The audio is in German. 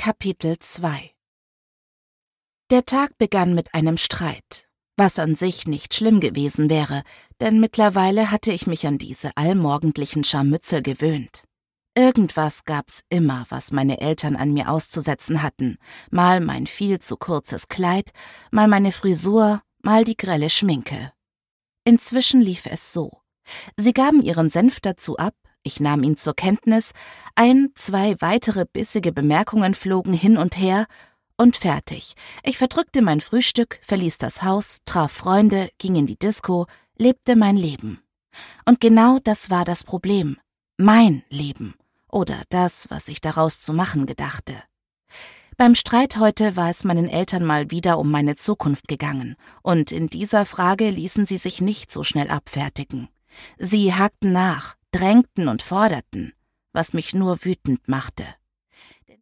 Kapitel 2 Der Tag begann mit einem Streit, was an sich nicht schlimm gewesen wäre, denn mittlerweile hatte ich mich an diese allmorgendlichen Scharmützel gewöhnt. Irgendwas gab's immer, was meine Eltern an mir auszusetzen hatten, mal mein viel zu kurzes Kleid, mal meine Frisur, mal die grelle Schminke. Inzwischen lief es so. Sie gaben ihren Senf dazu ab, ich nahm ihn zur Kenntnis, 1, 2 weitere bissige Bemerkungen flogen hin und her und fertig. Ich verdrückte mein Frühstück, verließ das Haus, traf Freunde, ging in die Disco, lebte mein Leben. Und genau das war das Problem. Mein Leben. Oder das, was ich daraus zu machen gedachte. Beim Streit heute war es meinen Eltern mal wieder um meine Zukunft gegangen, und in dieser Frage ließen sie sich nicht so schnell abfertigen. Sie hakten nach, drängten und forderten, was mich nur wütend machte.